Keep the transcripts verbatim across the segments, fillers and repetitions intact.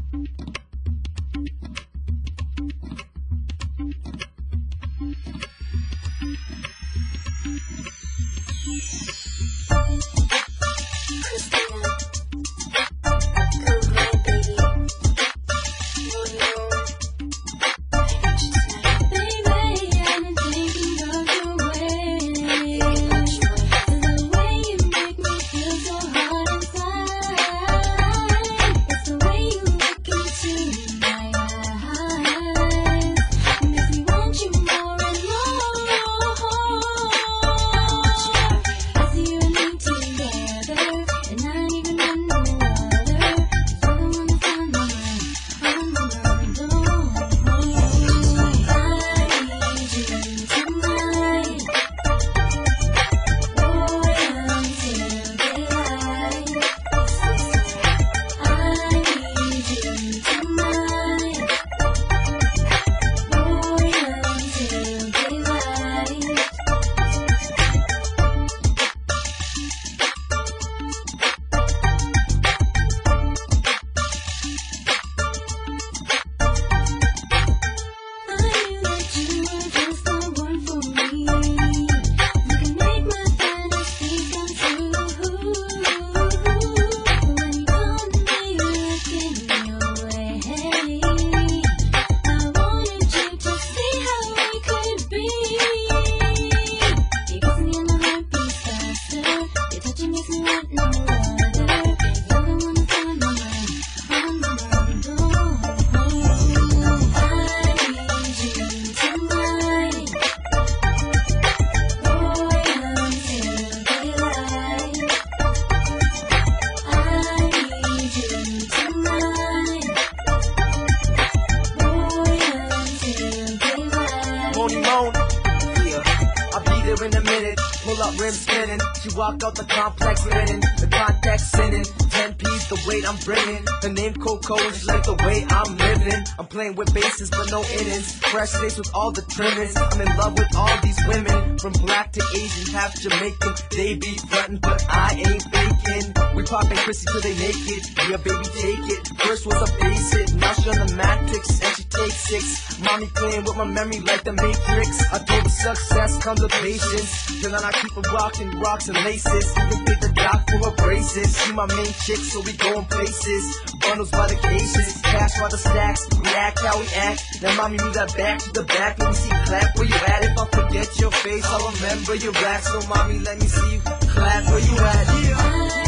In a minute, pull up rim spinning. She walk out the complex linen, the context sinning. Ten P's the weight I'm bringing. Her name Coco, and she like the way I'm living. I'm playing with bases but no innings. Fresh face with all the trimmings. I'm in love with all these women, from black to Asian, half Jamaican. They be frontin', but I ain't faking. We poppin' Chrissy till they naked. Yeah, baby, take it. First was a basic, now she on the matrix, and she takes six. Mommy playing with my memory like the Matrix. I told her success comes with patience. Then I keep her rockin' rocks and laces. Even pay the doc for her braces. She my main chick, so we goin' places. Bundles by the cases, cash by the stacks. We act how we act. Now mommy move that back to the back. Let me see clap where you at. If I forget your face, I'll remember your back. So mommy, let me see you clap where you at. Yeah.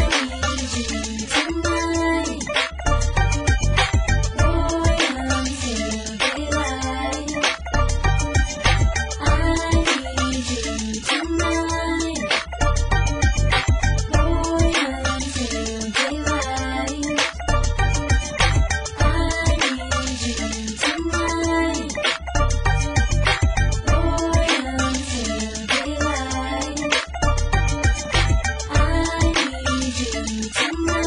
Tonight.